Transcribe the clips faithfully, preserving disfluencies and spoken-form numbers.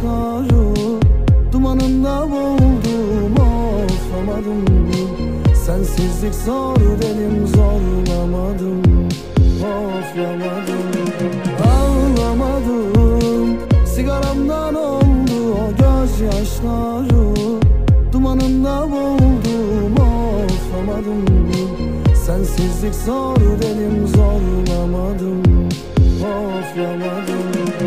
gözyaşları dumanında boğuldum, oflamadım. Sensizlik zor dedim, zorlamadım, oflamadım. Ağlamadım, sigaramdan oldu o gözyaşları dumanında boğuldum, oflamadım. Sensizlik zor dedim, zorlamadım, oflamadım.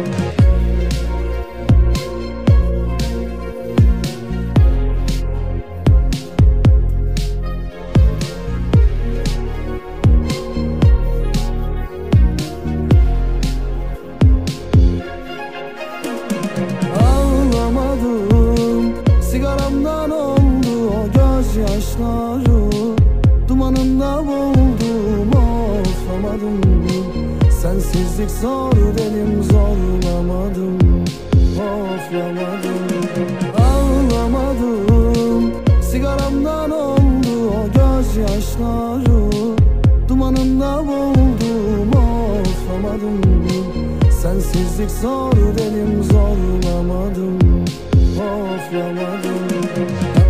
Ağlamadım, sigaramdan oldu o gözyaşları dumanında boğuldum, oflamadım. Sensizlik zor dedim, zorlamadım, oflamadım. Ağlamadım, sigaramdan oldu o gözyaşları dumanında boğuldum, oflamadım. Sensizlik zor dedim, zorlamadım, oflamadım.